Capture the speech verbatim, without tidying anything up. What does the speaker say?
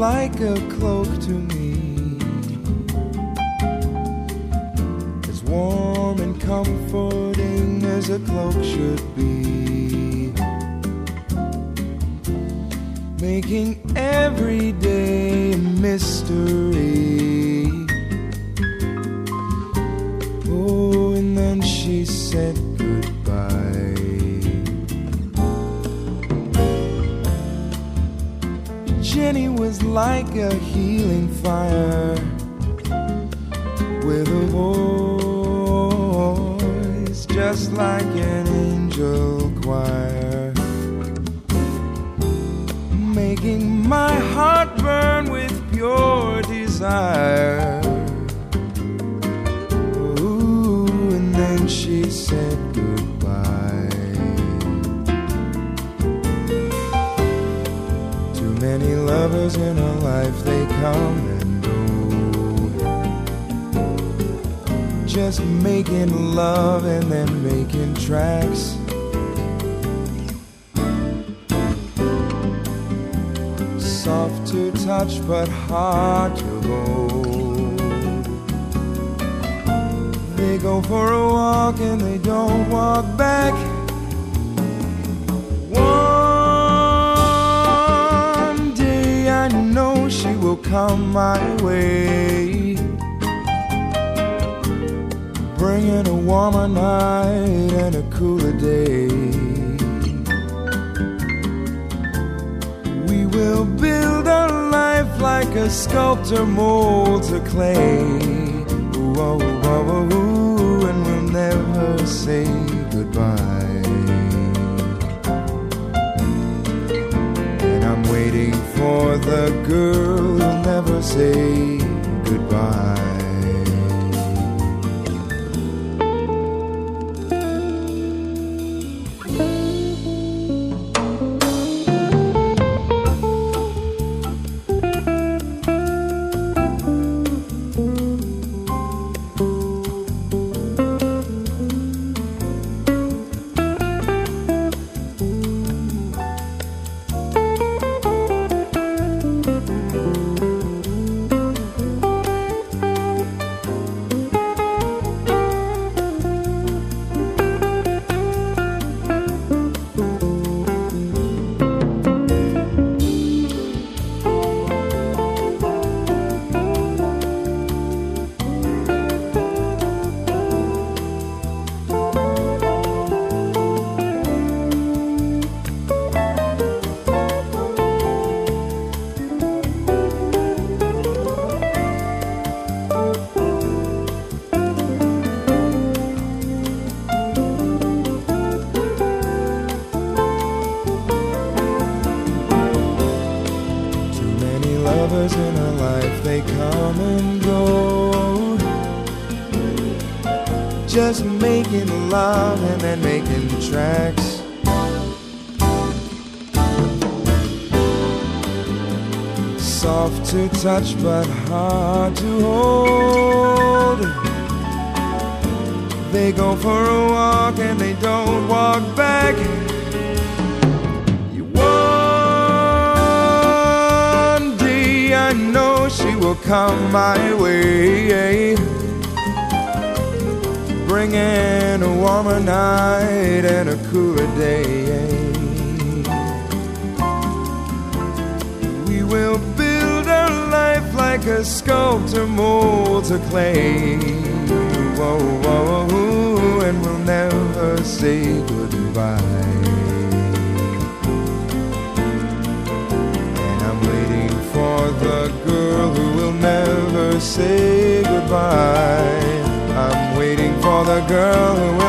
like a cloak to me, as warm and comforting as a cloak should be, making every day a mystery. Oh, and then she said goodbye. Jenny was like a healing fire, with a voice just like an angel choir, making my heart burn with pure desire. Ooh, and then she said goodbye. Too many lovers in her life, they come and go, just making love and then making tracks. Soft to touch but hard to hold. They go for a walk and they don't walk back. One day I know she will come my way, bringing a warmer night and a cooler day. We will build a life like a sculptor molds a clay. Ooh, oh, oh, oh, ooh, and we'll never say goodbye. And I'm waiting for the girl who'll never say goodbye. Lovers in her life, they come and go, just making love and then making tracks. Soft to touch but hard to hold. They go for a walk and they don't walk back. I know she will come my way, bringing a warmer night and a cooler day. We will build our life like a sculptor molds a clay. Whoa, whoa, whoa, and we'll never say goodbye. The girl who will never say goodbye. I'm waiting for the girl who